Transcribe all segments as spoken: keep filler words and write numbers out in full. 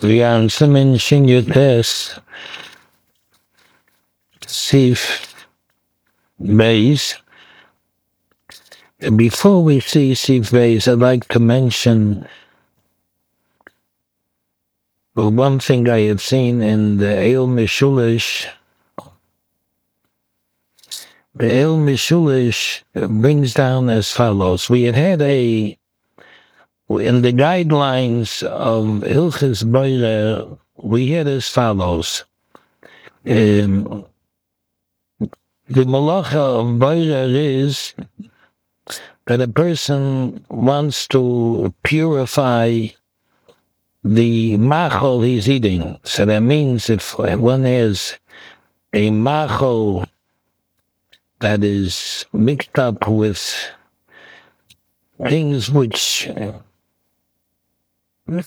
We are on Siman Shin Yutes, Sif Beis. Before we see Sif Beis, I'd like to mention one thing I have seen in the Eil Mishulish. The Eil Mishulish brings down as follows. We had had a, in the guidelines of Hilchis Boirer, we had as follows. Um, the malacha of Boirer is that a person wants to purify the machol he's eating. So that means if one has a machol that is mixed up with things which um,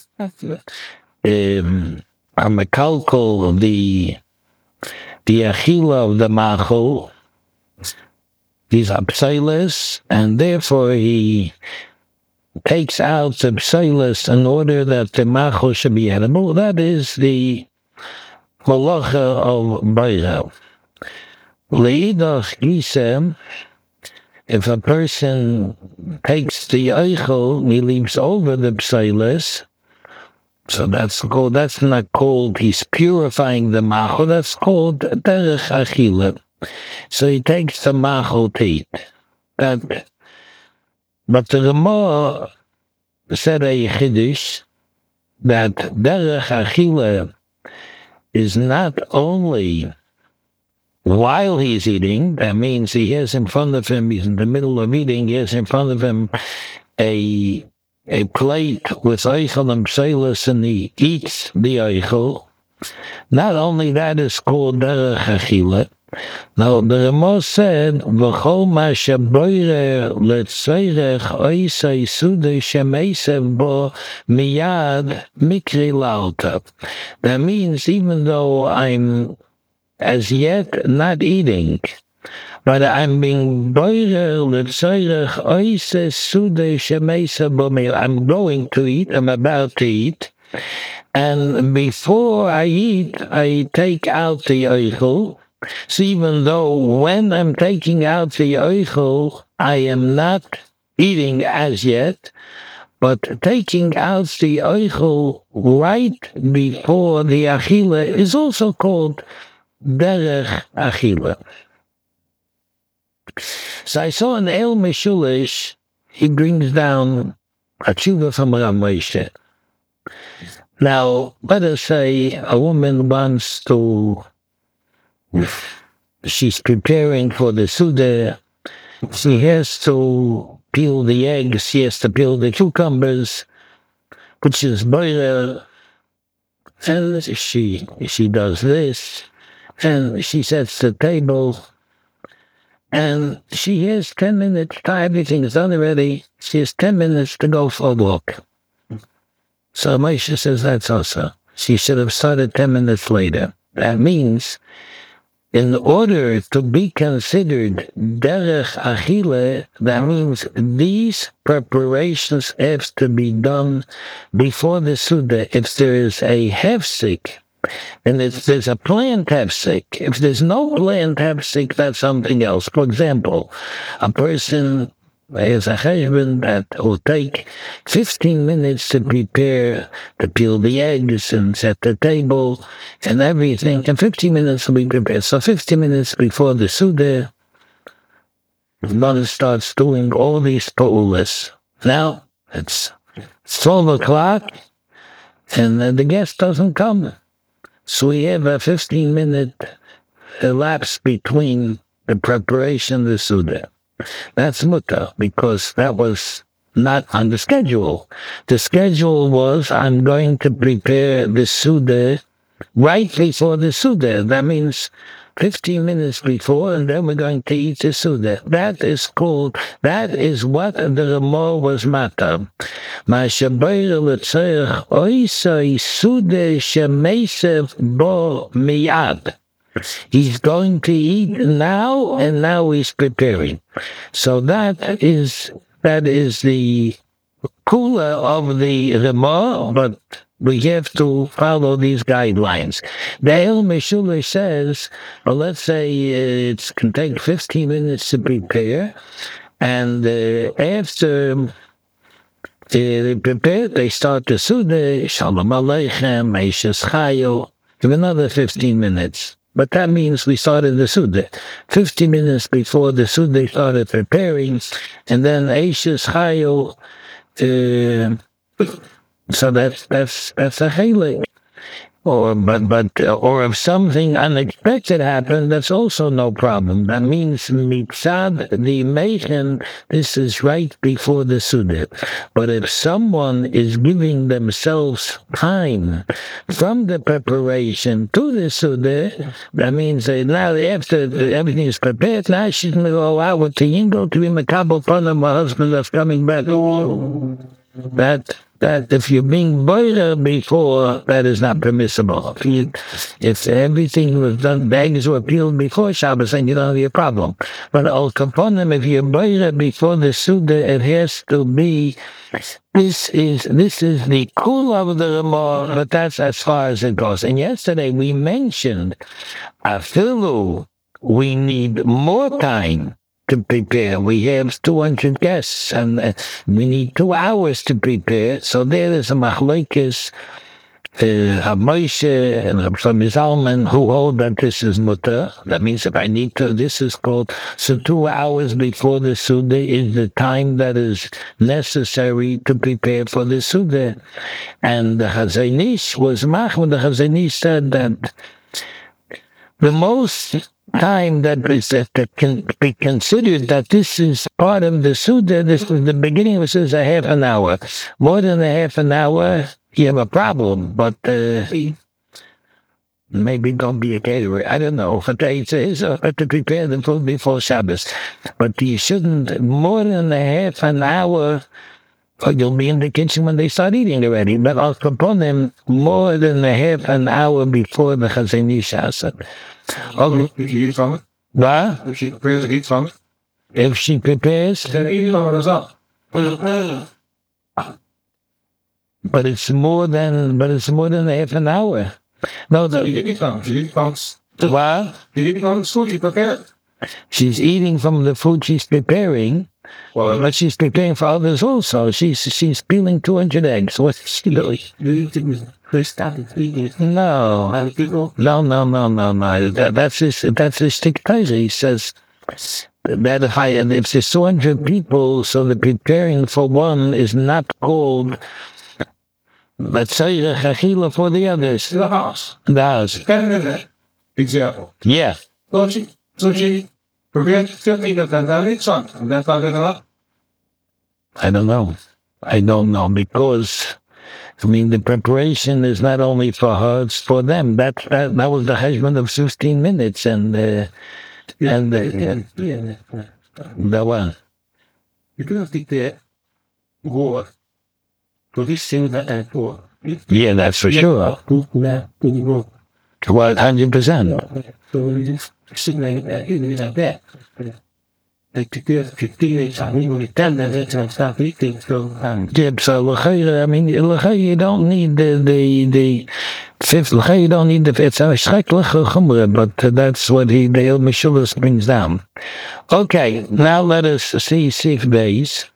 are mekalkal, the the achila of the machol, these are pseilis, and therefore he takes out the pseilis in order that the machol should be edible. That is the malacha of Boirer. Leidach gisem, if a person takes the eichel, he leaves over the pseilis, so that's called, that's not called, he's purifying the machol, that's called derech achila. So he takes the machol to eat. That, but the Ramah said a chiddush that derech achila is not only while he's eating, that means he has in front of him, he's in the middle of eating, he has in front of him a a plate with eichel and pseilis, and he eats the eichel. Not only that is called derech achila. Now the Ramah said, "V'chol ma sheboirer letzorech oisei sude shemeisev bo miyad mikri lalta." That means even though I'm as yet not eating, but I'm being boirer letzorech oisei sude shemeisev bo miyad. I'm going to eat. I'm about to eat, and before I eat, I take out the eichel. So even though when I'm taking out the eichel, I am not eating as yet, but taking out the eichel right before the achila is also called derech achila. So I saw in Eil Mishulish, he brings down a tshuva from Rav Moshe. Now, let us say a woman wants to, she's preparing for the Suda. She has to peel the eggs. She has to peel the cucumbers, which is boiler. And she she does this, and she sets the table, and she has ten minutes. Everything is done already. She has ten minutes to go for a walk. So Moshe says that's also. She should have started ten minutes later. That means, in order to be considered derech achila, that means these preparations have to be done before the Suda. If there is a hefsek, and if there's a planned hefsek, if there's no planned hefsek, that's something else. For example, a person has a husband that will take fifteen minutes to prepare, to peel the eggs and set the table and everything, and fifteen minutes will be prepared. So fifteen minutes before the Suda, the mother starts doing all these pa'ulas. Now, it's twelve o'clock, and the guest doesn't come. So we have a fifteen minute elapse between the preparation and the Suda. That's mutter, because that was not on the schedule. The schedule was, I'm going to prepare the Suda right before the Suda. That means fifteen minutes before, and then we're going to eat the Suda. That is called, that is what the Ramah was matter. Ma shaboyer letzorech oisei Suda shemeisev bo miyad. He's going to eat now, and now he's preparing. So that is that is the kula of the Ramah, but we have to follow these guidelines. The El Meshula says, well, let's say uh, it can take fifteen minutes to prepare, and uh, after uh, they prepare, they start the Suda, Shalom Aleichem, Eishes Chayo, give another fifteen minutes. But that means we started the Suda. fifteen minutes before the Suda started preparing, and then Eishes Chayo, uh, so that's that's that's a chilek. Or but but uh, or if something unexpected happened, that's also no problem. That means mitzad the meichen, this is right before the suda. But if someone is giving themselves time from the preparation to the suda, that means that now after everything is prepared, now she's going to go out with the yingo to be makabel upon my husband that's coming back. That that if you're being boiler before, that is not permissible. If, you, if everything was done, bags were peeled before Shabbos, then you don't have a problem. But al kaponim, if you're boiler before the Suda, it has to be, this is this is the cool of the Ramah, but that's as far as it goes. And yesterday we mentioned, afilu, we need more time to prepare. We have two hundred guests, and uh, we need two hours to prepare. So there is a machlokes, uh, Moshe and Rabbi Zalman, who hold that this is mutter. That means if I need to, this is called, so two hours before the Suda is the time that is necessary to prepare for the Suda. And the Chazon Ish was machmir. The Chazon Ish said that the most time that is that, that can be considered that this is part of the Suda, this is the beginning, which is a half an hour. More than a half an hour, you have a problem. But uh, maybe don't be a caterer. I don't know. But it is uh, to prepare the food before Shabbos. But you shouldn't, more than a half an hour, or you'll be in the kitchen when they start eating already. But I'll upon them more than a half an hour before the Chazon Ish said. Okay. If she eats from it? What? If she prepares to eat from it? If she prepares? Then eat from it as well. But it's more than, but it's more than half an hour. No, the... She eats from it. She eats from it. What? She eats from the food she prepared. She's eating from the food she's preparing. Well, but she's preparing for others also. She's she's peeling two hundred eggs. What's she doing? No, no, no, no, no, no. That, that's his. That's his stick He says that if I if there's two hundred people, so the preparing for one is not called. Let's say the chachila for the others. The house. The house. Example. Yeah. So she, so she prepared fifteen of them. That eats some. And that's not good enough. I don't know. I don't know because. I mean, the preparation is not only for her, it's for them. That that, that was the husband of fifteen minutes, and uh, and uh, yeah, yeah, the one. You couldn't think that war. So this thing that I for. Yeah, that's for sure. One hundred percent. So you just sitting like that, you like that. Like to get fifteen, something like that, that's not stop eating. So, um, yeah, so I mean, you don't need the the the fifth. You don't need the. It's a schreckliche chumra, but that's what he the El Meshulus brings down. Okay, now let us see Sif Beis.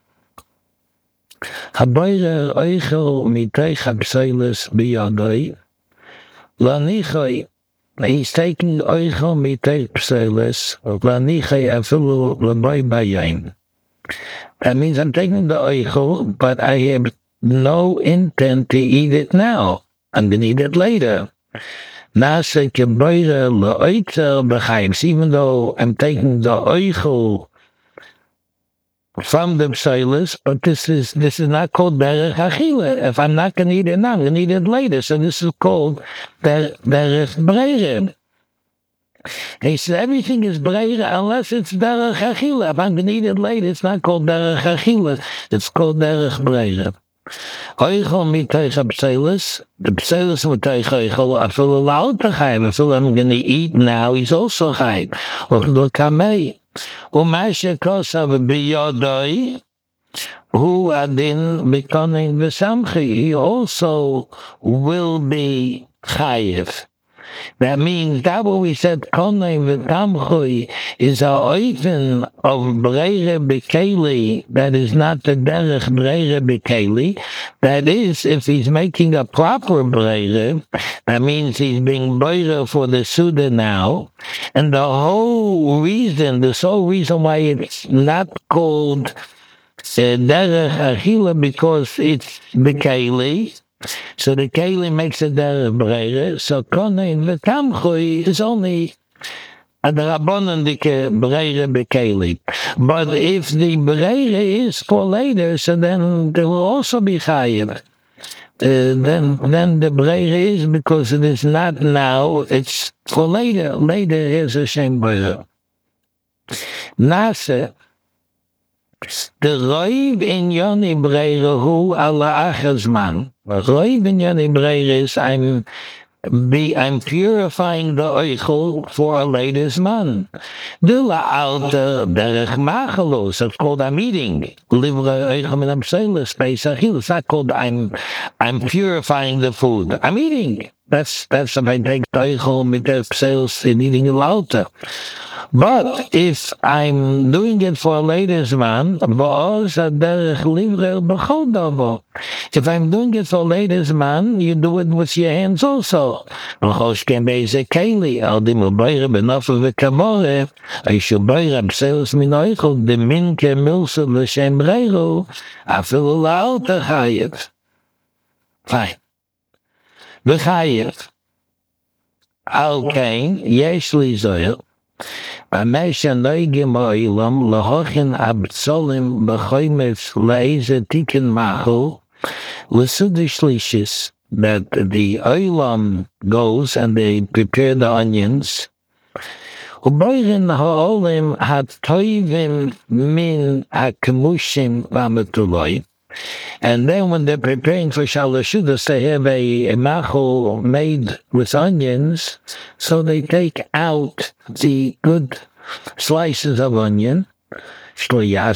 Habayra oichel mitay chapseiles biyadai lanichai. He's taking oichel mitay chapseiles lanichai afilu labai bayain. That means I'm taking the oichel, but I have no intent to eat it now. I'm going to eat it later. Nase kebayra leoitzel b'chayim. Even though I'm taking the oichel from the pseilis, but this is this is not called derech achila. If I'm not going to eat it now, I'm going to eat it later. So this is called derech breire. He said everything is breire unless it's derech achila. If I'm going to eat it later, it's not called derech achila. It's called derech breire. Oichel mitay pseilis. The pseilis mitay oichel. I feel allowed to chayim. I feel I'm going to eat now. He's also chayim. Or look kamei. Umasha kosav biyodoi, who adin bikonin v'samchi, he also will be chayiv. That means that what we said, konin v'tamchui, is a oifen of breire bekeli, that is not the derech breire bekeli. That is, if he's making a proper breire, that means he's being breire for the Suda now. And the whole reason, the sole reason why it's not called derech achila, because it's bekeli. So the keli makes a derech breire. So konin v'tamchui is only a drabonon dike breire bekeli. But if the breire is for later, so then there will also be chayiv. Uh, then, then the breire is because it is not now. It's for later. Later is a shem breire. Nase. The roiv in yoni breire hu ala achazman. Roiv in yoni breire is I'm be I'm purifying the oichel for a later man. The la alta derech machalos. It's called I'm eating. Livre oichel min amseila space achil. It's not called I'm I'm purifying the food. I'm eating. That's that's if I take the oichel mit the sales in eating the alta. But if I'm doing it for a later man, if I'm doing it for a later man, you do it with your hands also. I should buy sales minoichel, the minke milsa l'shem reiru, afilu la'alta chayiv. Fine. V'chayiv. Al kain, yesh li zoyel, Amesha noigim oilam lahochin abtsolim b'choimetz leize tikin mahu l'sudishlishis, that the oilam goes and they prepare the onions. Uboirin ha'olim hat toivim min ha'kemushim v'ametuloi. And then when they're preparing for shalashudas, they have a, a machol made with onions, so they take out the good slices of onion. You're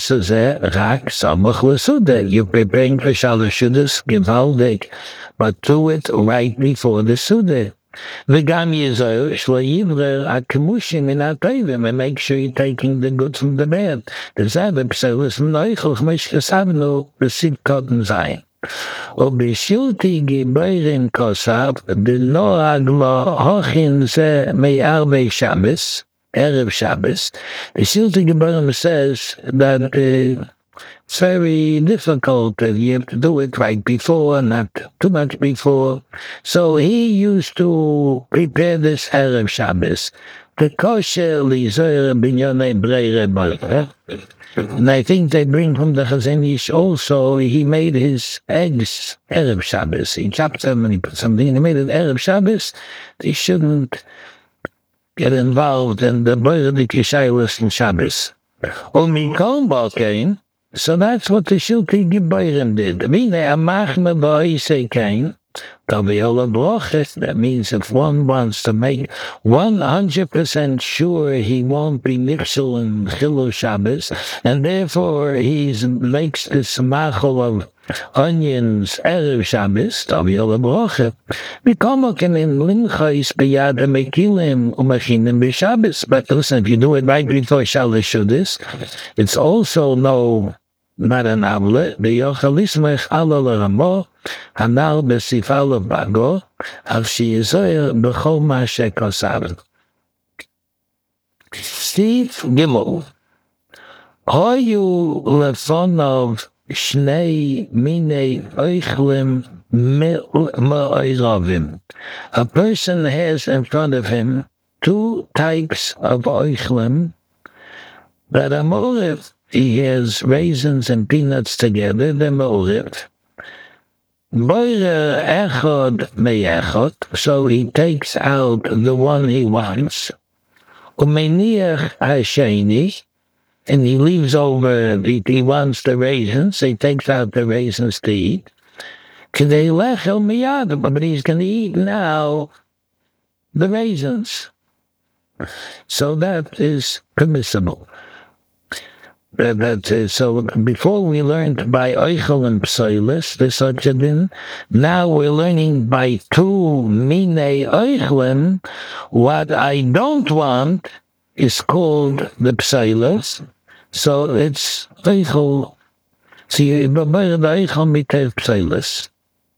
preparing for shalashudas, givaldik, but do it right before the suda. V'gam yizoy shloyivrer akemushim in atoivim, and make sure you're taking the good from the bad. The zav pselis noichel chmesh kasavnu b'sid cotton zayin. O b'shilti gibayrim kosav the noag lo hochin ze me'arbe Shabbos, erev Shabbos. The shilti gibayrim says that uh, it's very difficult. You have to do it right before, not too much before. So he used to prepare this Erev Shabbos. The kosher lizoyer binyonei breire boiler. And I think they bring from the Chazon Ish also, he made his eggs Erev Shabbos. He chopped them and he put something and he made it Erev Shabbos. They shouldn't get involved in the boiler the kishaylos in Shabbos. O mikol balkein. So that's what the Shilti Gibayrim did. I mean, they are machme ba'isei kain, taviola brochet. That means if one wants to make one hundred percent sure he won't be nixel in Chilul Shabbos, and therefore he makes this machol of onions erev Shabbos, taviola brochet. Bikomoken in linchais beyad mekilim umachinim b'Shabbos. But listen, if you do it right before Shalashudas, it's also no. Not an avle, the yochalismech ala l'ramo, hanal b'sifal bago, al shiyizoyer b'chol ma'aseh kosav. Steve Gimel, hoyu lefonov shnei minei oichlim me'oiravim. A person has in front of him two types of oichlim that are morev. He has raisins and peanuts together, they're me'orif. Boire echod me'echod, so he takes out the one he wants. Umeniach hasheni, and he leaves over, he, he wants the raisins, he takes out the raisins to eat. K'dei lechel miyad, but he's going to eat now the raisins. So that is permissible. Uh, that, uh, so before we learned by Eichel and Psoilus, the such a din. Now we're learning by two Mine Eichlen. What I don't want is called the Psoilus. So it's Eichel. So you beber the Eichel mit der Psoilus.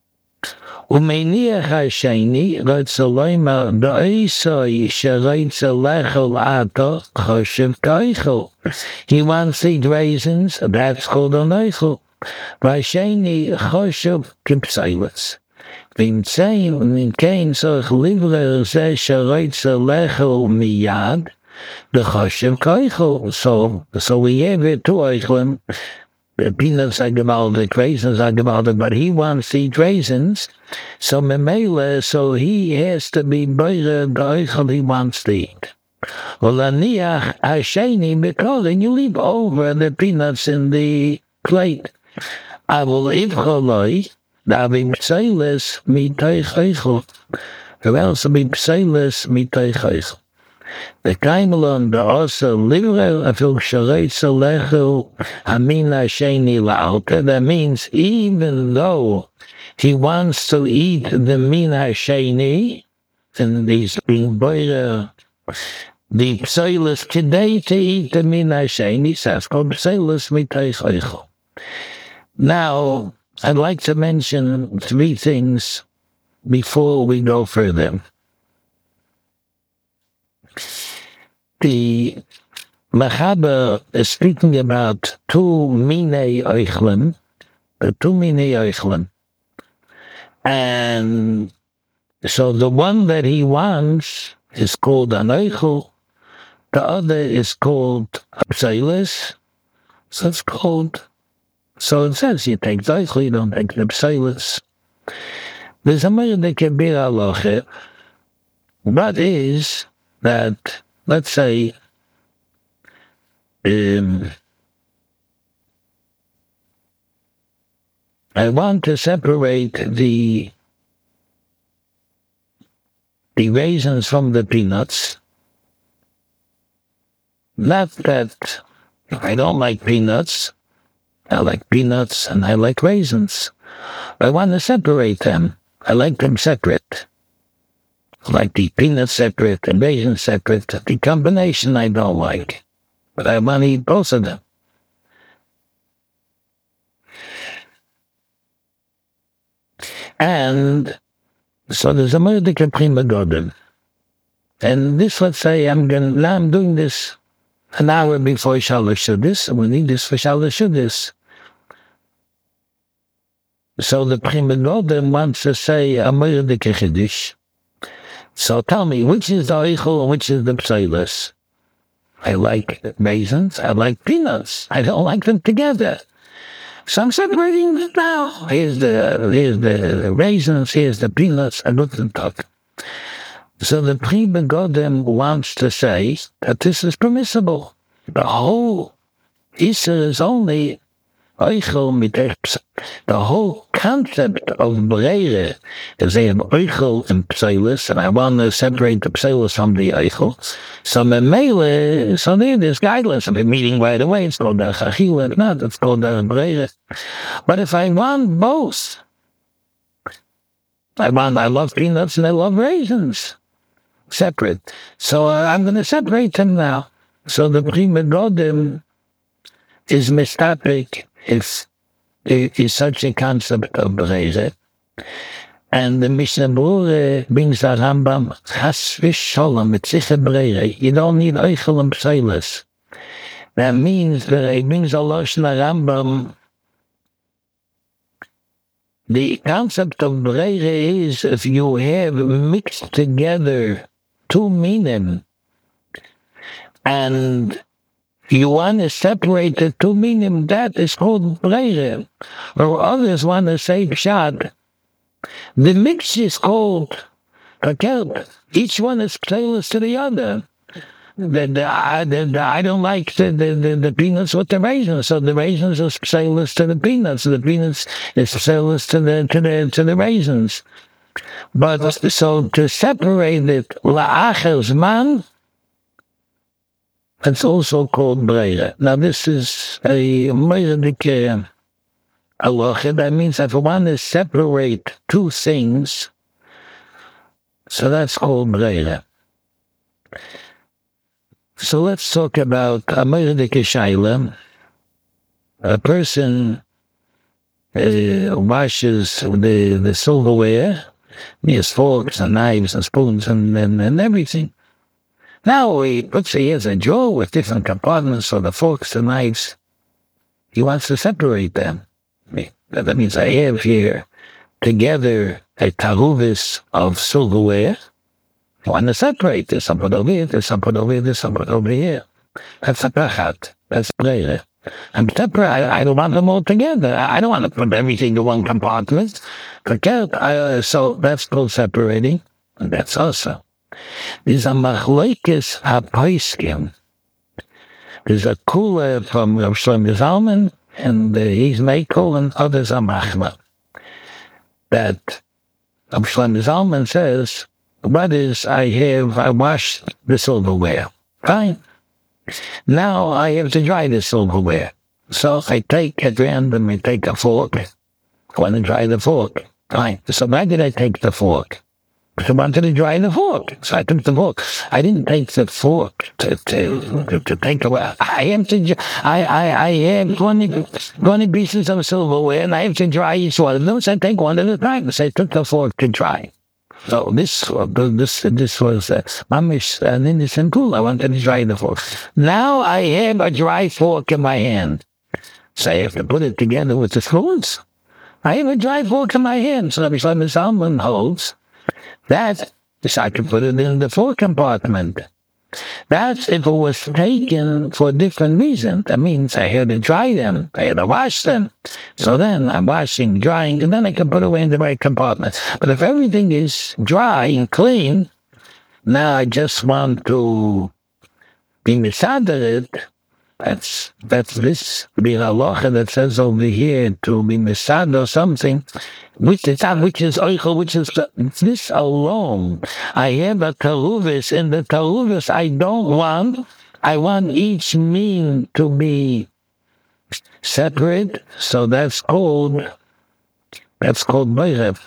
ומניח השני רוצה לומר באיסוי שרוצה לאכול עתו חושב כאיכל. He wants to eat raisins, that's called an איכל. והשני חושב כפסילס. ונמצאים ונכן צריך לברר זה שרוצה לאכול מיד, וחושב כאיכל. So, so we have it two איכלים. The peanuts are gewaldig, raisins are gewaldig, but he wants to eat raisins. So memele, so he has to be beire the oichel he wants to eat. Well, aniach hasheni, because then you leave over the peanuts in the plate. I will eat choloi, davim pseiles mitoich oichel. Or else be pseiles mitoich oichel. The kaimelon the also livre afil shareitza lechel hamina sheni la'alta. That means even though he wants to eat the mina sheni, and he's being boire the psoilus today to eat the mina sheni, says called psoilus miteich oichel. Now I'd like to mention three things before we go further. The Machaber is speaking about two Mine Eichlim, the two Mine Eichlim. And so the one that he wants is called an Eichel, the other is called a Pseilis, so it's called, so it says you take the Eichel, you don't take the Pseilis. There's a Merde Kebir Aloche, what is that, let's say, um, I want to separate the the raisins from the peanuts. Not that I don't like peanuts. I like peanuts and I like raisins. I want to separate them. I like them separate. Like the peanuts separate and raisins separate. The combination I don't like. But I want to eat both of them. And so there's a merdika prima godem. And this, let's say, I'm going now I'm doing this an hour before Shalosh Shuddis, and we need this for Shalosh Shuddis. So the prima godem wants to say a merdika chiddush. So tell me, which is the Eichel and which is the Pseilis? I like raisins, I like peanuts. I don't like them together. So I'm separating them now. Here's the, here's the raisins, here's the peanuts, I look them talk. So the Pri Begodem wants to say that this is permissible. The whole Isser is only Eichel mit Epsa. The whole concept of Breire is they have Eichel and Pseilis, and I want to separate the Pseilis from the Eichel. So Memele, so there there's guidelines of a meeting right away. It's called the Chachila, if not, it's called the Breire. But if I want both, I want, I love peanuts and I love raisins. Separate. So uh, I'm going to separate them now. So the Pri Begodem is mistapik if it is such a concept of Breire. And the Mishnah Berurah brings the Rambam, Chas v'sholom, it's sicher Breire. You don't need Eichel and Pseilis. That means that it brings a Lashon Rambam. The concept of Breire is if you have mixed together two minim, and you want to separate the two minim, that is called Breire. Or others want to say Pshat. The mix is called Kakel. Each one is Pseilis to the other. The, the, the, the, I don't like the, the, the, the peanuts with the raisins, so the raisins is Pseilis to the peanuts, the peanuts is Pseilis to the, to the, to the raisins. But so to separate it, la'achel zman, It's also called breira. Now, this is a Meirdik halacha. That means if one to separate two things, so that's called breira. So let's talk about a Meirdik Shaila. A person uh, washes the, the silverware, his forks and knives and spoons and, and, and everything. Now he puts he has a drawer with different compartments for the forks and knives. He wants to separate them. That means I have here together a taruvis of silverware. I want to separate this. Some put over here, this some put over here, this some put over here. That's a pachat. That's breira. I'm separate. I, I don't want them all together. I don't want to put everything in one compartment. Forget. I, so that's called separating. And that's also. There's a machlokes hapoiskim. There's a kula from Rav Shlomo Zalman, and uh, he's Meikel, and others are machma. That Rav Shlomo Zalman says, what is, I have, I washed the silverware. Fine. Now I have to dry the silverware. So I take at random, I take a fork. I want to dry the fork. Fine. So why did I take the fork? I wanted to dry the fork, so I took the fork. I didn't take the fork to to, to, to take away. I have to. I I I have twenty, twenty pieces of silverware, and I have to dry each one of them. So I take one at a time. So I took the fork to dry. So this this this was uh, mamish an innocent tool. I wanted to dry the fork. Now I have a dry fork in my hand, so I have to put it together with the spoons. I have a dry fork in my hand, so Rabbi Shlomo Zalman holds. That is, I can put it in the fork compartment. That's if it was taken for a different reason. That means I had to dry them. I had to wash them. So then I'm washing, drying, and then I can put away in the right compartment. But if everything is dry and clean, now I just want to be misadered. That's that's this bir halacha that says over here to be misad or something, which is which is oichel, which is this alone. I have a taruvis, in the taruvis I don't want. I want each meal to be separate. So that's called that's called breira.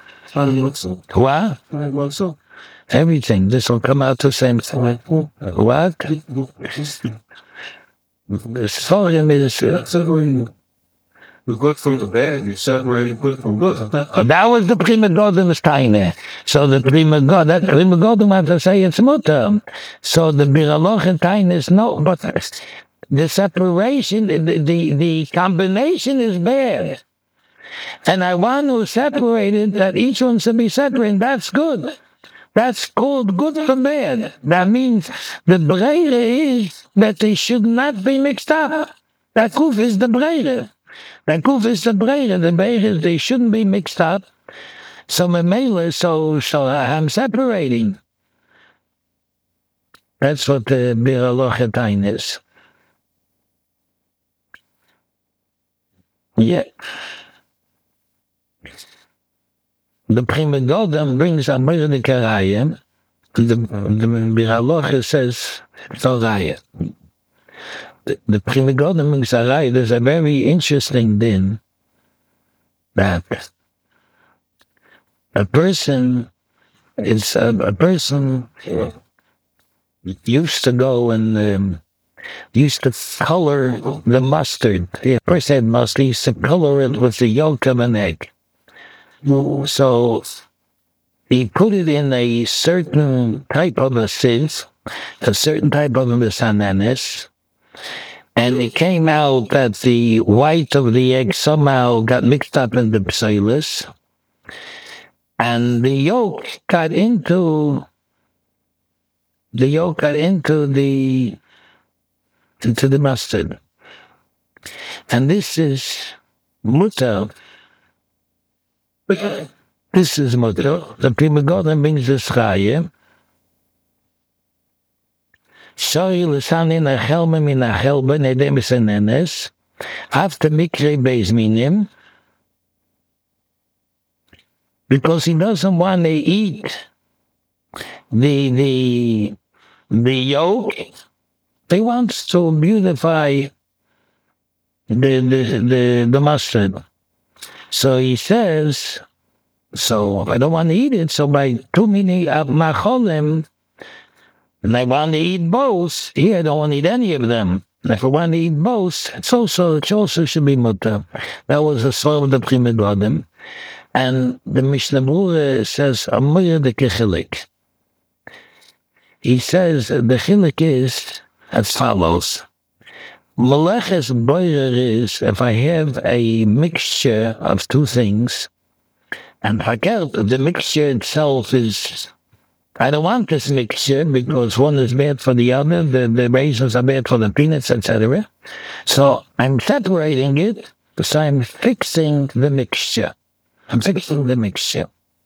What? Everything. This will come out the same thing. What? Sorry, minister. Separating the good from the bad, you're separating good from good. That was the Prima Godim's time. So the Prima God, that Prima Godim have to say it's mutter. So the bir halacha time is no, but the separation, the, the, the combination is bad. And I want to separate it, that each one should be separated. That's good. That's called good from bad. That means the breira is that they should not be mixed up. That kuf is the breira. That kuf is the breira. The breira is they shouldn't be mixed up. So memela, so so I'm separating. That's what the bir halacha tain is. Yeah. The Prima Godim brings a Meirdik Raya. The, the bir halacha says Toraya. The, the Prima Godim brings a Raya. There's a very interesting din that a person is a, a person used to go and um, used to color the mustard. The person had mustard. He used to color it with the yolk of an egg. So he put it in a certain type of a sieve, a certain type of a misananis, and it came out that the white of the egg somehow got mixed up in the psilis, and the yolk got into the yolk got into the into the mustard, and this is mutar. This is mutter. The Prima Godim brings this chayim. Sorry, l'san in a chelme min a chelbe nedem senenes. After mikre beis minim, because he doesn't want to eat the the the yolk He wants to beautify the, the, the, the mustard. So he says, so I don't want to eat it, so by too many of macholim, and I want to eat both, here I don't want to eat any of them. And if I want to eat both, it's also, it also should be mutter. That was the soul of the Pri Megadim. And the Mishnah Berurah says, Amir the Kechilik. He says, the chilik is as follows. Meleches boirer is if I have a mixture of two things, and hakert, the mixture itself is, I don't want this mixture because one is bad for the other, the, the raisins are bad for the peanuts, et cetera. So I'm separating it, so I'm fixing the mixture. I'm fixing the mixture.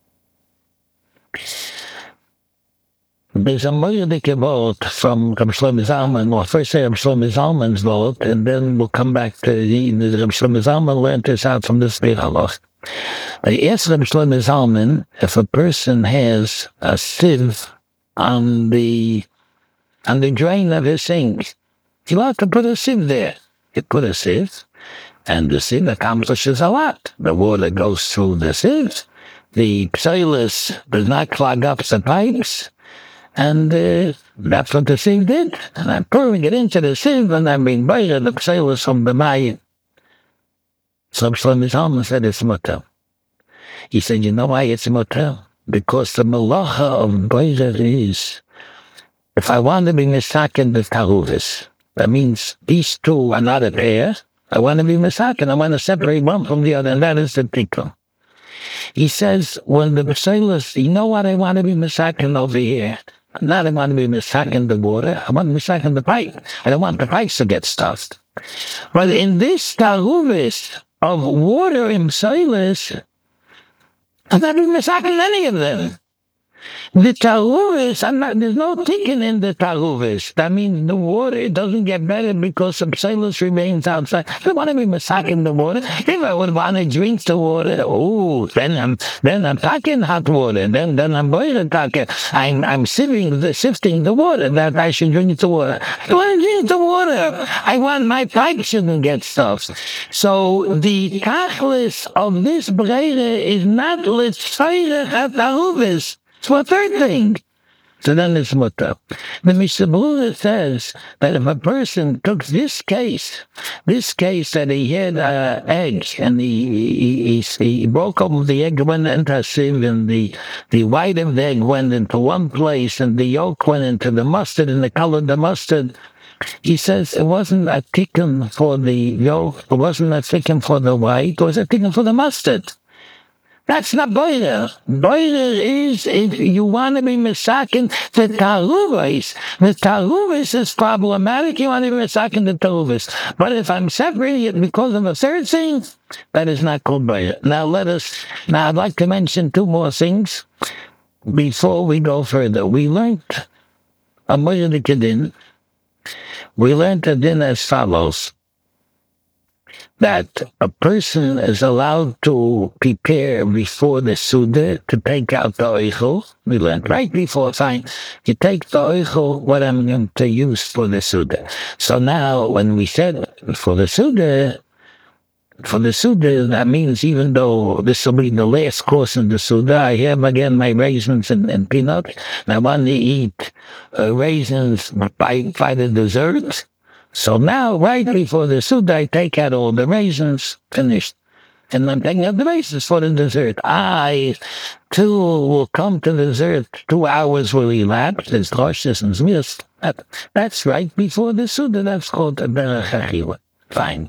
There's a moeilijke word from Reb Shlomo Zalman. Well, first say Reb Shlomo Zalman's word, and then we'll come back to the, the Reb Shlomo Zalman learned this out from the Speir Halacha. I asked Reb Shlomo Zalman if a person has a sieve on the on the drain of his sink, you ought to put a sieve there. You put a sieve, and the sieve accomplishes a lot. The water goes through the sieve. The psilus does not clog up the pipes. And uh, that's what the sieve did. And I'm pouring it into the sieve, and I'm being boired the psilus from the mayim. So Shlomo Zalman said it's mutter. He said, you know why it's mutter? Because the malacha of boirer is, if I want to be misaken with taruvis, that means these two are not a pair. I want to be misaken. I want to separate one from the other, and that is the tikkun. He says, when the psilus, you know what I want to be misaken over here? Not I want to be misaken the water. I want to be misaken the pipe. I don't want the pipes to get stuffed. But in this taruvis of water in psilus, I'm not being misaken any of them. The taruvis, I'm not, there's no tikkun in the taruvis. That means the water doesn't get better because the psilus remains outside. I don't want to be masaking the water. If I would want to drink the water, oh, then I'm then I'm taking hot water. Then then I'm boiling taking. I'm I'm sieving the sifting the water that I should drink the water. I don't want to drink the water. I want my pipe shouldn't get stuffed. So the tachlis of this breire is not l'tzayre at taruvis. It's a third thing. So then it's mutter. The Mishnah Berurah says that if a person took this case, this case that he had uh, eggs, and he, he, he, he broke open the egg, went into a sieve, and the, the white of the egg went into one place, and the yolk went into the mustard, and the color of the mustard, he says it wasn't a tikkun for the yolk, it wasn't a tikkun for the white, it was a tikkun for the mustard. That's not boirer. Boirer is if you want to be misaken the taruvis. The taruvis is problematic. You want to be misaken the taruvis. But if I'm separating it because of a third thing, that is not called boirer. Now let us. Now I'd like to mention two more things before we go further. We learned a moed kedin. We learned a din as follows. That a person is allowed to prepare before the Suda to take out the oichel. We learned right before, fine, you take the oichel, what I'm going to use for the Suda. So now, when we said for the Suda, for the Suda, that means even though this will be the last course in the Suda, I have again my raisins and, and peanuts, and I want to eat uh, raisins by, by the dessert. So now, right before the Suda, I take out all the raisins, finished. And I'm taking out the raisins for the dessert. I, too, will come to the dessert. Two hours will elapse. There's Roshas and Zmias. That, that's right before the Suda. That's called a Berach Achila. Fine.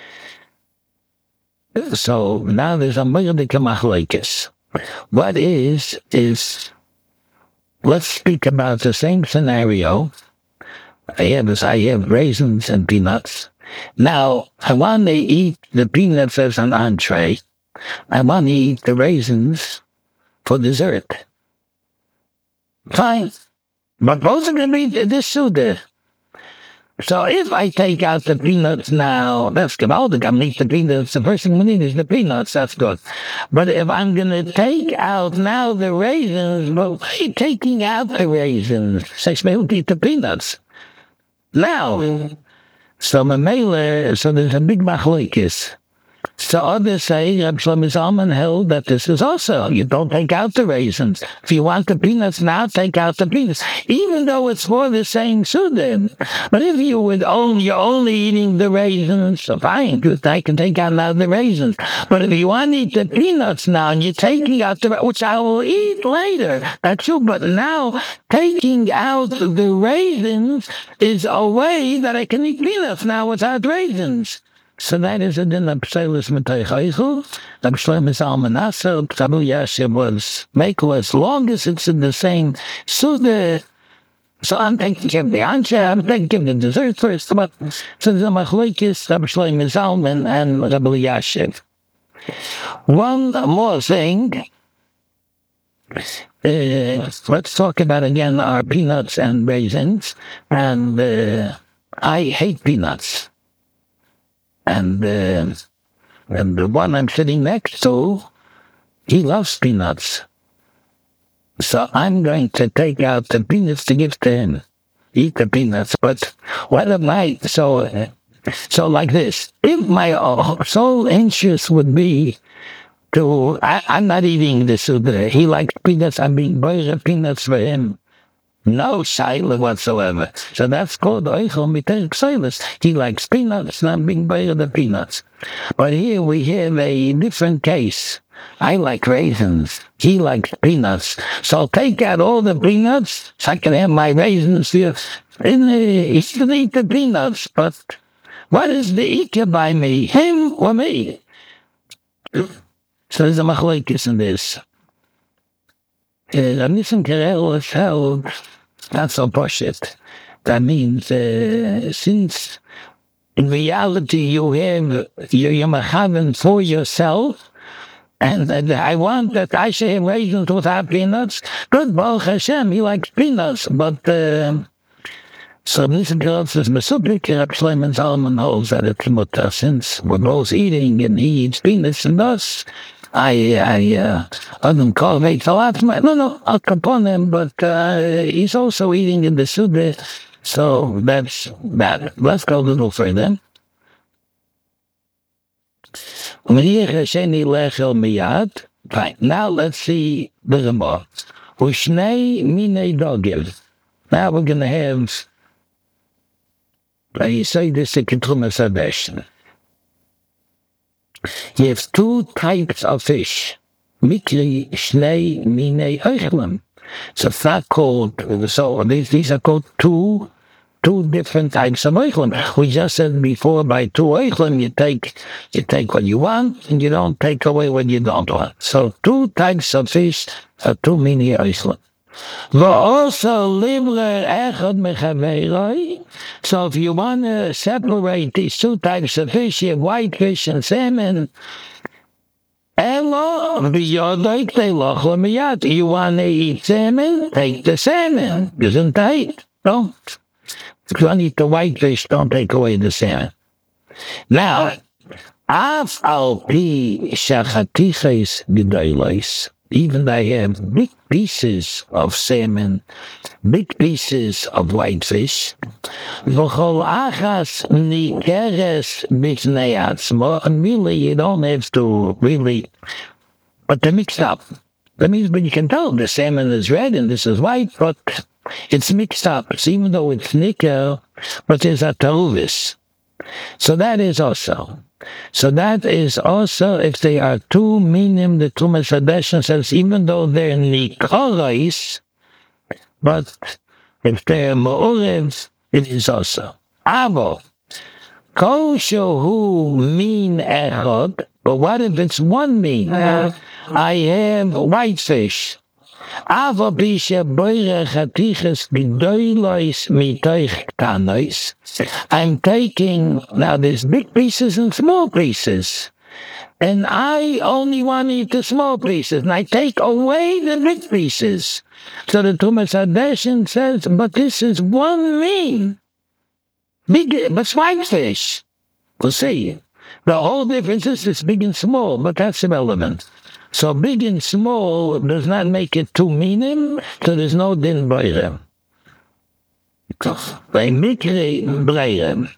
So now there's a Moedike Machlokes. What is, is, let's speak about the same scenario. I have, I have raisins and peanuts. Now, I want to eat the peanuts as an entree. I want to eat the raisins for dessert. Fine. But both are going to be this Suda. So if I take out the peanuts now, that's good. I'm going to eat the peanuts. The first thing we need is the peanuts. That's good. But if I'm going to take out now the raisins, well, why are you taking out the raisins? Say, who eat the peanuts? Now, so Mamela, so there's a big machlokes. So others say, Reb Shlomo Zalman held that this is also, you don't take out the raisins. If you want the peanuts now, take out the peanuts. Even though it's for the same Sudan. But if you would only, you're only eating the raisins, so fine, I can take out now the raisins. But if you want to eat the peanuts now, and you're taking out the, which I will eat later, that's true. But now, taking out the raisins is a way that I can eat peanuts now without raisins. So that is a din of Pselis Matei Chaychel. The Shlomo Zalman Asel, Rabbi Yashiv was make as long as it's in the same Suda. So I'm taking care of the answer, I'm taking care of the dessert first. But so the machlokes, Rabbi Shlomo Zalman and Rabbi Yashiv. One more thing. Uh, let's talk about again our peanuts and raisins. And uh, I hate peanuts. And, uh, and the one I'm sitting next to, he loves peanuts. So I'm going to take out the peanuts to give to him. Eat the peanuts. But what am I? So, uh, so like this. If my uh, sole interest would be to, I, I'm not eating the suda. He likes peanuts. I'm being boiled peanuts for him. No shaila whatsoever. So that's called oichel miterek soilis. He likes peanuts, and I'm being boiled the peanuts. But here we have a different case. I like raisins. He likes peanuts. So I'll take out all the peanuts, so I can have my raisins here. And uh, he can eat the peanuts, but what is the ikka by me? Him or me? So there's a machlokes in this. Uh, Nissim Karel was held, not so bullshit. That means, uh, since in reality you have your Yom for yourself, and uh, I want that I should have raisins without peanuts, good, Baruch Hashem, he likes peanuts, but, uh, so Nissim Karel says, Mesubik, Reb Shlomo Zalman holds that it's mutter, since we're both eating and he eats peanuts and us, I, I, uh, I don't call it a lot. No, no, I'll upon him, but, uh, he's also eating in the Suda, so that's that. Let's go a little further. Fine, now let's see the Gemara. Ushnei minei dogel. Now we're going to have, I say this in Ketrumas Hadesh. You have two types of fish. Mikri, Shnei, Mine, Eichlim. So it's not called, so these, these are called two, two different types of Eichlim. We just said before, by two Eichlim, you take, you take what you want, and you don't take away what you don't want. So two types of fish are two Mine, Eichlim. Also, so if you want to separate these two types of fish, you have white fish and salmon. You want to eat salmon? Take the salmon. Gesundheit. Don't. If you want to eat the white fish, don't take away the salmon. Now, af al pi shachatiches gedolos. Even they have big pieces of salmon, big pieces of whitefish. And really, you don't have to really, but they're mixed up. That means, but you can tell the salmon is red and this is white, but it's mixed up. So even though it's nickel, but there's a taruvis. So that is also. So that is also, if they are two minim, the Tumas Hadesh says, even though they're nikorais, but if they're ma'urev, it is also. Avo, kol shohu min echad, but what if it's one mean? Uh, I have whitefish. Avo bisha boire chatiches gidoilois mitoich tanois. I'm taking, now there's big pieces and small pieces. And I only want to eat the small pieces. And I take away the big pieces. So the Tumas Hadesh says, but this is one mean. Big, but whitefish. We'll see. The whole difference is it's big and small, but that's irrelevant. So big and small does not make it two minim, so there's no din by them. By mikre breire.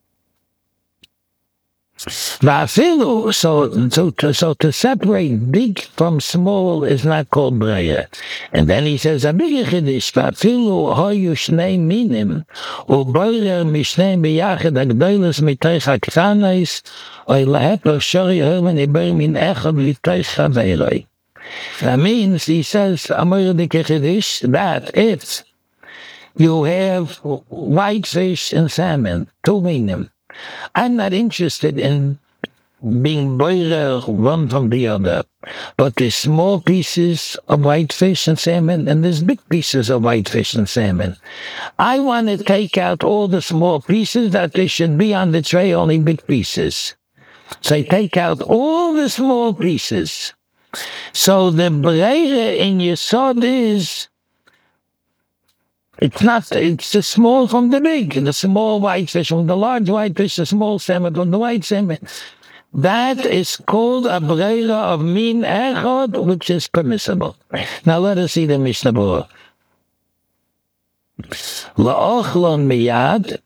Vafilu, so, so, to, so to separate big from small is not called breire. And then he says, a bigger chiddush, vafilu hoyu shnei minim, u breire mishnei biyachid agdoilus mitoich haktanais, oy lahepo shori hermen iber min echad litoich chaveiroi. That means, he says, amor de chiddush, that if you have white fish and salmon, two minim, I'm not interested in being boiler one from the other, but there's small pieces of white fish and salmon, and there's big pieces of white fish and salmon. I want to take out all the small pieces, that they should be on the tray, only big pieces. So I take out all the small pieces. So the breire in your sod is, it's not, it's the small from the big, the small white fish from the large white fish, the small salmon from the white salmon. That is called a breira of min echad, which is permissible. Now let us see the Mishnah Berurah. La'ochlon miyad,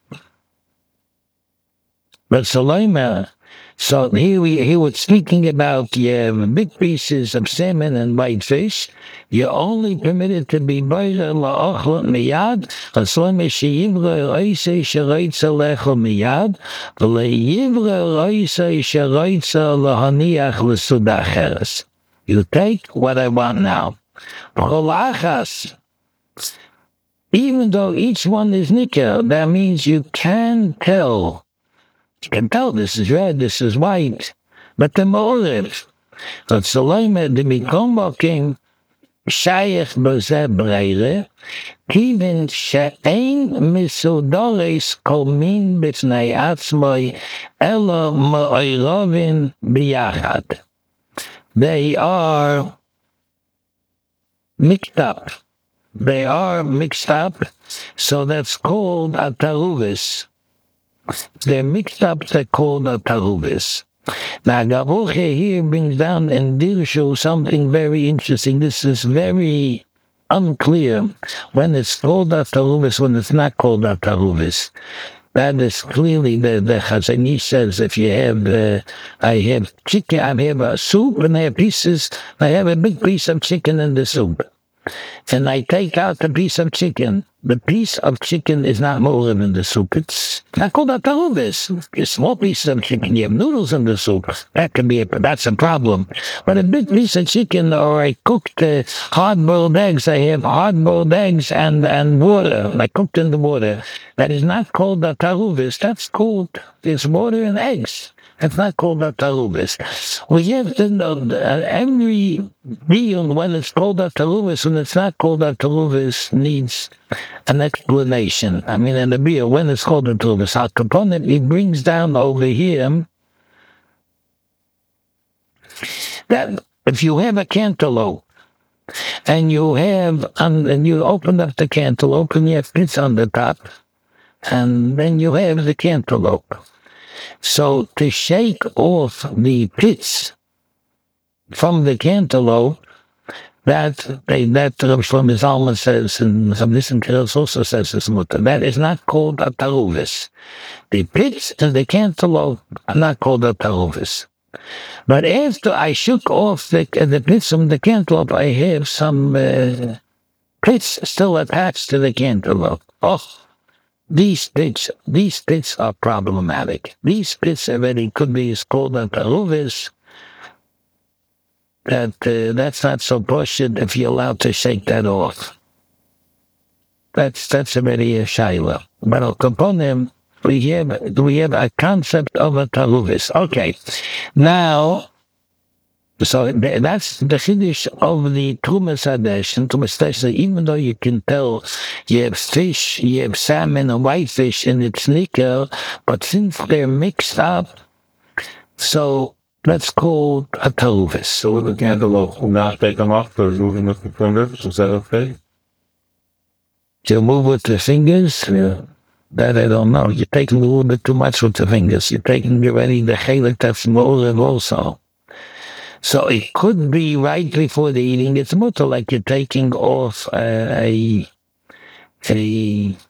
but Salomer. So here we he was speaking about yeah, big pieces of salmon and white fish. You're only permitted to be boiler la'ochlon miyad, Salomer sheyivra oisei sheroitza lechol miyad, v'leyivra oisei sheroitza lahaniach l'sudacheres. You take what I want now. Cholachas. Even though each one is nicker, that means you can tell. You can tell this is red, this is white. But the motive, that Salomer de Mikombokim Shayach Bozeh Breire, Kivin She'ein Misudores Kolmin B'tnei Atzmoi Elo Ma'oirovin B'yachad. They are mixed up. They are mixed up, so that's called a taruvis. They're mixed up, they're called a taruvis. Now, Gavuche here brings down in Dirshu something very interesting. This is very unclear when it's called a taruvis, when it's not called a taruvis. That is clearly the, the Chazani says, if you have, uh, I have chicken, I have a soup, and I have pieces, I have a big piece of chicken in the soup. And I take out the piece of chicken. The piece of chicken is not more in the soup. It's not called a taruvis. A small piece of chicken. You have noodles in the soup. That can be a, that's a problem. But a big piece of chicken, or I cooked uh, hard-boiled eggs. I have hard-boiled eggs and, and water. I cooked in the water. That is not called a taruvis. That's called, it's water and eggs. It's not called a taruvis. We have to know that every deal, when it's called a taruvis, when it's not called a taruvis, needs an explanation. I mean, in the beer, when it's called a taruvis, our component, he brings down over here that if you have a cantaloupe, and you have, and you open up the cantaloupe, and you have pits on the top, and then you have the cantaloupe. So to shake off the pits from the cantaloupe, that they, that Rav Shlomo Zalman says, and some Nissen Kiros also says this mutter, that is not called a taruvis. The pits and the cantaloupe are not called a taruvis. But after I shook off the, the pits from the cantaloupe, I have some uh, pits still attached to the cantaloupe. Oh! These pits, these pits are problematic. These pits already could be called a taruvis. That uh, that's not so bullshit if you're allowed to shake that off. That's that's already a shaila. But al kaponim, we have we have a concept of a taruvis. Okay, now. So that's the chiddush of the Trumas Hadesh and Trumas Hadesh. Even though you can tell you have fish, you have salmon and white fish in its nicker, but since they're mixed up, so that's called a taruvis. So with the cantaloupe, will not take them off, or moving with the fingers, is that okay? To move with the fingers? Yeah. That I don't know. You're taking a little bit too much with the fingers. You're taking already the chelik that's more also. So it could be right before the eating. It's mutter, like you're taking off uh, a, a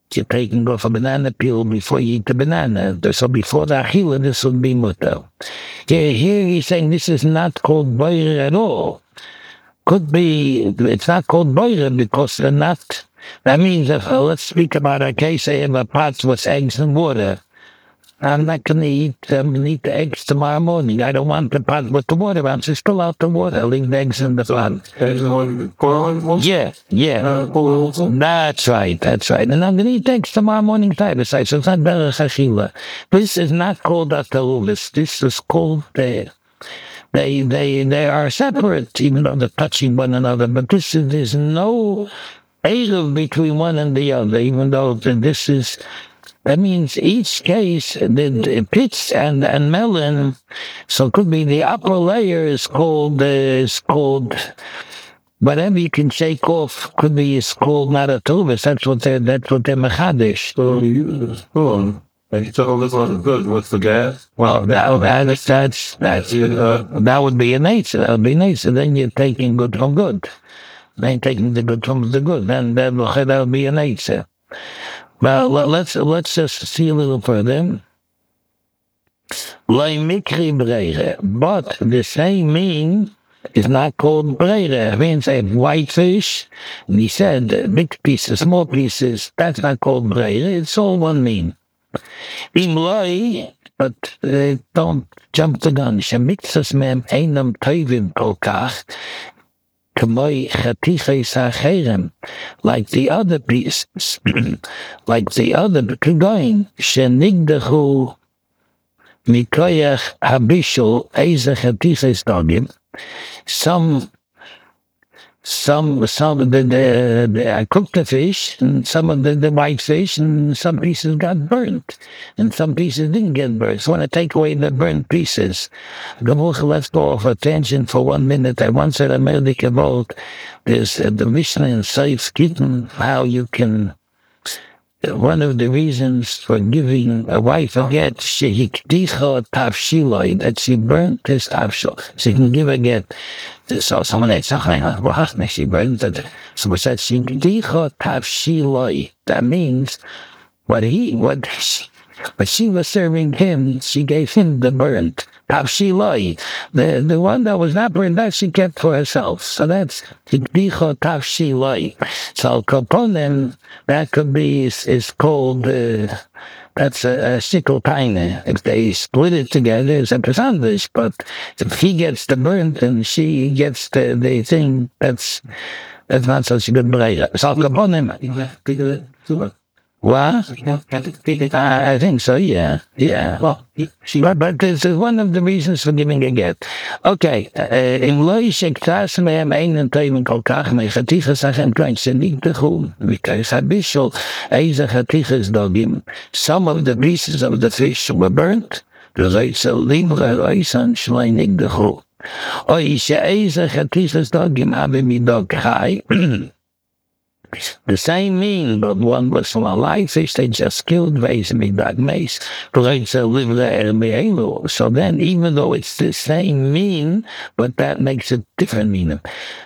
you're taking off a banana peel before you eat the banana. So before the achila, this would be mutter. Here, here he's saying this is not called boire at all. Could be, it's not called boire because they're not. That means, if, uh, let's speak about a case, I have a pot with eggs and water. I'm not going to eat, I'm going to eat the eggs tomorrow morning. I don't want the pot with the water. I'm just spill out the water, leave the eggs in the pot. Yeah, yeah. That's right, that's right. And I'm going to eat eggs tomorrow morning time. Besides, so it's not better chashila. This is not called atalulis. This is called the... They, they, they are separate, even though they're touching one another. But this is, there's no eruv between one and the other, even though this is... That means each case, the, the pits and, and melon, so it could be the upper layer is called, uh, is called, whatever you can shake off, could be, is called not a tubus. That's what they're, that's what they're mechadish. So you use a spoon, and you told this wasn't good. What's the gas? Well, that, that's, that's, that's, uh, that would be a nature. That would be nature. Then you're taking good from good. Then taking the good from the good. Then that would be a nature. Well, let's let's just see a little further. But the same mean is not called breire. It means a white fish. And he said big pieces, small pieces. That's not called breire. It's all one mean. But uh, don't jump the gun. Shemitzas mem einam toivim kolkach. Like the other pieces, like the other going, shenigdahu mikoyach habishul eizach hatiches dogim. Some, some, some of the, the, the I cooked the fish, and some of the, the white fish, and some pieces got burnt, and some pieces didn't get burnt. So I want to take away the burnt pieces. Let's go off a tangent for one minute. I once said a medic about this, uh, the Mishnah in Seif Gittin, how you can, uh, one of the reasons for giving a wife a get, she hikdicha tavshiloi, that she burnt his tavshil. She can give a get. So someone else, she burnt it. So we said, she hikdicha tavshiloi. That means what he, what she, but she was serving him, she gave him the burnt. Tavshiloi. The the one that was not burned, that she kept for herself. So that's Hikdicha Tavshiloi. So Koponim, that could be, is, is called, uh, that's a, a sickle taine. If they split it together, it's a percentage. But if he gets the burnt and she gets the, the thing, that's, that's not such a good breira. So Koponim. What? I, I think so, yeah. Yeah. Well, she, but, but this is one of the reasons for giving a get. Okay. In Loishek Tasmeam Einen Taimen Kolkach, my Hatichas Achem Klein Senik de Chum, because Habishol, Eiza Hatichas Dogim, some of the pieces of the fish were burnt, the Reitzel Libra Reisan Schleinig de Chum. Oisha Eiza Hatichas Dogim Habe Mi Dog Chai. The same mean, but one was from a live fish they just killed, raising me back mace, to live there in the So then, even though it's the same mean, but that makes a different meaning.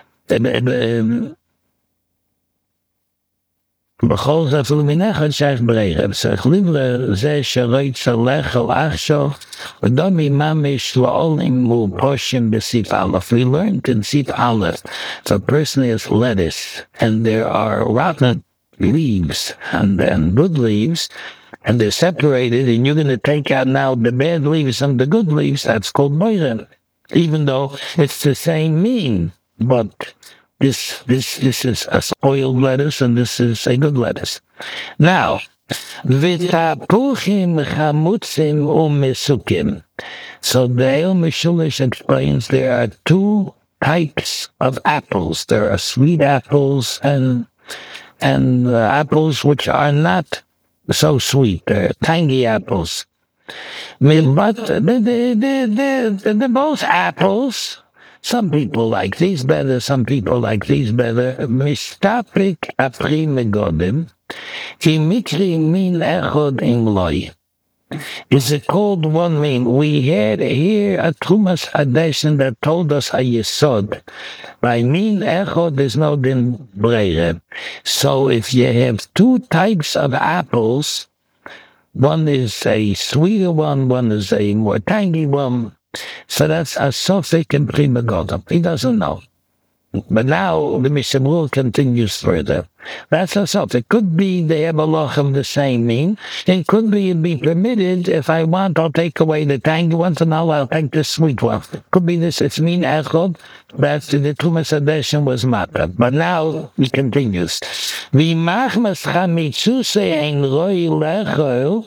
בכל זאת אפילו מנחת שייך ברגע, צריך לברה זה שרוי צלח על אחשו, ודומי ממש לעולים מול פושים בסיף א'. We learned in Sif Aleph, if a person is lettuce, and there are rotten leaves, and then good leaves, and they're separated, and you're going to take out now the bad leaves and the good leaves, that's called moira, even though it's the same mean, but This this this is a spoiled lettuce, and this is a good lettuce. Now, v'tapuchim chamutzim u'mesukim. So the El Mishulish explains there are two types of apples. There are sweet apples and and uh, apples which are not so sweet. They're tangy apples. But the the the the, the both apples. Some people like these better, some people like these better. Mistaprik apri megodim, ki mikri min echod im loy. Is it called one mean? We had here a Trumas Hadeshin that told us a Yesod. By mean echod, there's no din breire. So if you have two types of apples, one is a sweeter one, one is a more tangy one. So that's a Sophic and Prima Godam. He doesn't know. But now the Mishabur continues further. That's a Sophic. It could be they have a loch of the same mean. It could be it'd be permitted. If I want, I'll take away the tangy ones and now I'll take the sweet one. Could be this, it's mean echod. That's the Tumas Hadeshin was matter. But now he continues. Vi machmas chamitzuse ein roi lechol.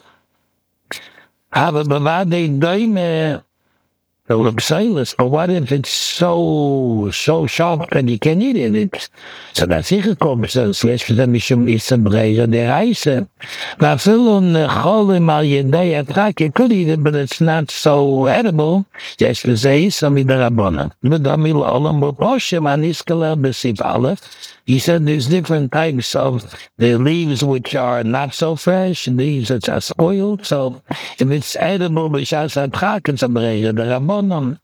Aber bewade doime. The Lipsilis, but what if it's so so sharp and you can't eat it? It's, so that's hier gekomen. So slechts voor de mishum is een breger de reise. Maar veel een cholim al jedei atrak, you could eat it, but it's not so edible. Yes, we say, some of the rabbanon. But amil olam b'poshem aniskeler b'sif aleph. He said there's different types of the leaves which are not so fresh, and leaves that are spoiled. So if it's edible, b'shas atrak, it's a breger the rabbanon.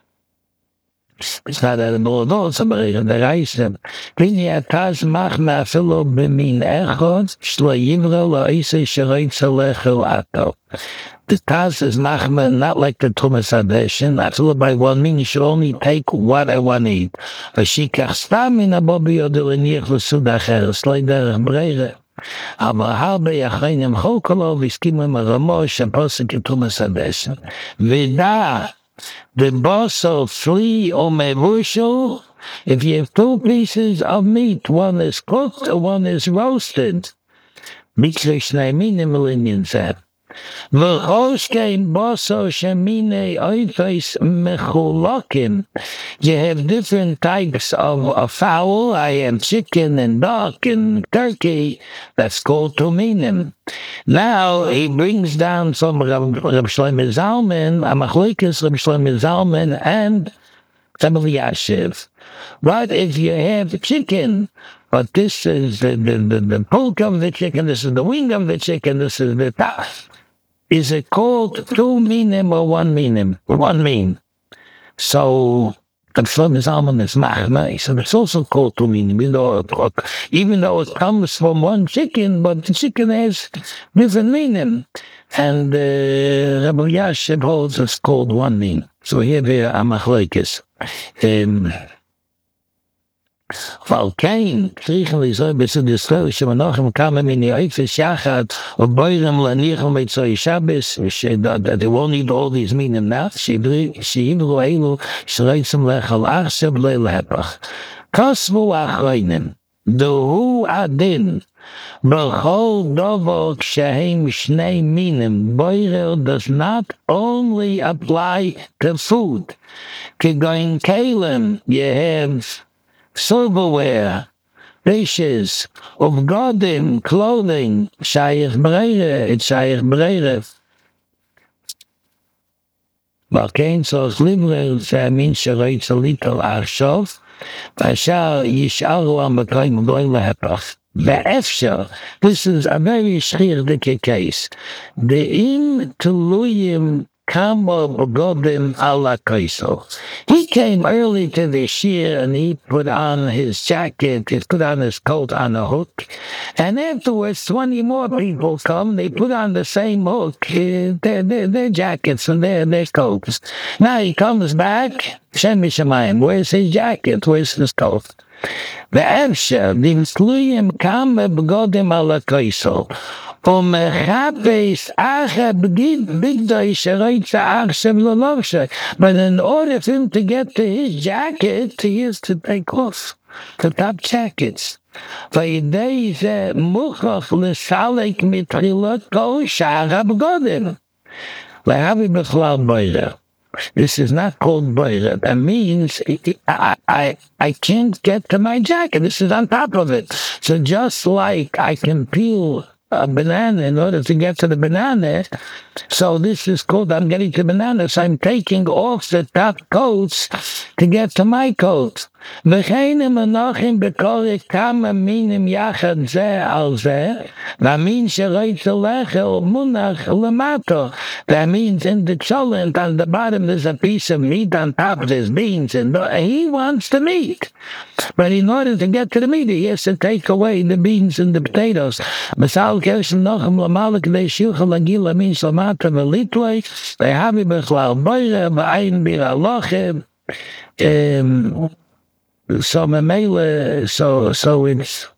It's not edible at all, it's a breger the reise. Vini ataz mach me'afilo b'min echod, shlo yivro lo'ise sheroitza lechel ato. The Taz is machma, not like the Tumas Hadeshin. After by one mean, you should only take what I want to eat. V'shikach stam in abobi yodeliniach l'sud acher, slay derech breire. Aber halbe yachreinim chokolo, v'skimim aramosh, and posik in Tumas Hadeshin. V'da, the bosso flea or mevushel, if you have two pieces of meat, one is cooked, one is roasted. Mikre shnei minim l'inyan zeh. V'choshkein boso shemine oifes mechulakim. You have different types of, of fowl. I have chicken and duck and turkey. That's called tuminim. Now he brings down some Rab Shlomo Zalman, a machlokes Rab Shlomo Zalman and Tzemel Yashiv. But if you have chicken, but this is the, the, the, the pulk of the chicken, this is the wing of the chicken, this is the top. Is it called two minim or one minim? One mean. So, the Shlomo Zalman is machma. So it's also called two minim. Even though, even though it comes from one chicken, but the chicken has different minim. And uh, Rabbi Yashiv holds it's called one mean. So here we are machlokes. Um, Weil kein Kriechel so bis in der Schule, schon noch im Kamen in die Eifes Yachat, und Beurem lanichel mit so Shabbos, that they won't need all these meaning now, she Ibru Eilu, Shreitzim Lechel Achseb Leil Hepach. Kosvu Achreinim, Duhu Adin, Bechol Dovo Kshehem Shnei Minim, Beurel does not only apply to food. Kegoin Kalim, you have silverware, dishes, of godim, clothing, shayich breire, it's shayich breire. Balkein sos livrel, she'amin sheroitz alital arshov, v'ashar yisharu amakoim bloim lehepach. Ve'efshar, this is a very shchir case. De'im tuluyim Kamo Bogodim ala Kaiso. He came early to the shir and he put on his jacket, he put on his coat on a hook. And afterwards, twenty more people come, they put on the same hook, uh, their, their, their jackets and their, their coats. Now he comes back, Shem Mishamayim, where's his jacket, where's his coat? Ve'efshar, dimsluyim kamo Bogodim ala Kaiso. Um Chabes Acha Begid Bigdai Sheroitza Achsem Lolovshe. But in order for him to get to his jacket, he has to take off the top jackets. Vayidei ze muchach l'salek mitrilot kol shara b'godim. Lehavi b'chlal boirer. This is not called boirer. That means I, I, I can't get to my jacket. This is on top of it. So just like I can peel a banana in order to get to the banana. So this is called, I'm getting to bananas. I'm taking off the top coats to get to my coat. וכן המנוחים בקורך כמה מינים יחד זה על זה, והמין שרוצה לאכול מונח למטה. That means in the cholent on the bottom there's a piece of meat, on top there's beans, and he wants the meat. But in order to get to the meat, he has to take away the beans and the potatoes. Masal Gershom Nochem Lamalik de Shilcha Lagila means Lamata Velitway, they have it Bechlal Boire, Bain Biraloche, um, so Mamela, so, so it's,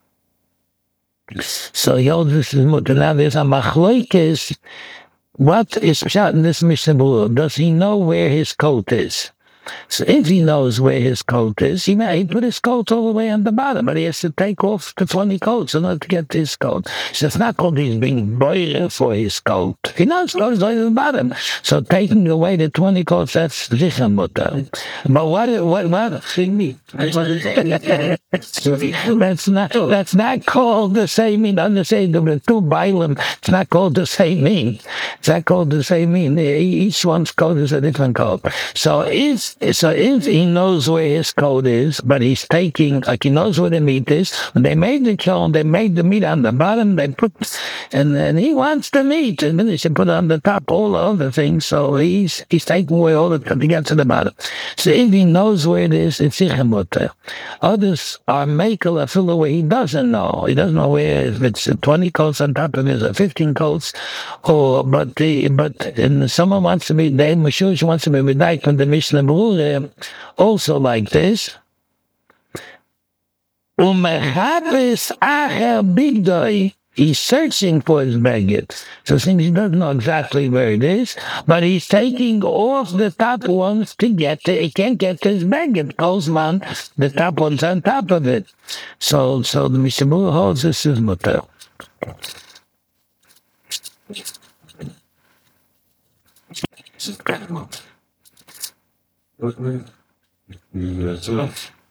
so Yodis is Mutter. Now there's a Machloikis. What is shot in this Mishnah? Does he know where his coat is? So if he knows where his coat is, he may put his coat all the way on the bottom, but he has to take off the twenty coats in order to get his coat. So it's not called he's being boiler for his coat. He knows goes on the bottom. So taking away the twenty coats, that's Zichamutter. But what, what, what? that's not, that's not called the same mean. Understand, the two Bailam, it's not called the same mean. It's not called the same mean. Each one's coat is a different coat. So if So if he knows where his coat is, but he's taking, like he knows where the meat is, when they made the cone, they made the meat on the bottom, they put, and then he wants the meat, and then they should put on the top all the other things, so he's he's taking away all the, to get to the bottom. So if he knows where it is, it's Zichamutter. Others are makel a fill away, he doesn't know. He doesn't know where, if it's twenty coats on top of it, or fifteen coats, or, but the, but, and someone wants to be, they, Mashush wants to be with that from the Mishnah also like this. Umechabes acher bigdoi. He's searching for his baguette. So since he doesn't know exactly where it is, but he's taking off the top ones to get to, he can't get to his baguette. Kolzman, the top ones on top of it. So, so the Mishnah holds this is mutter. What, what?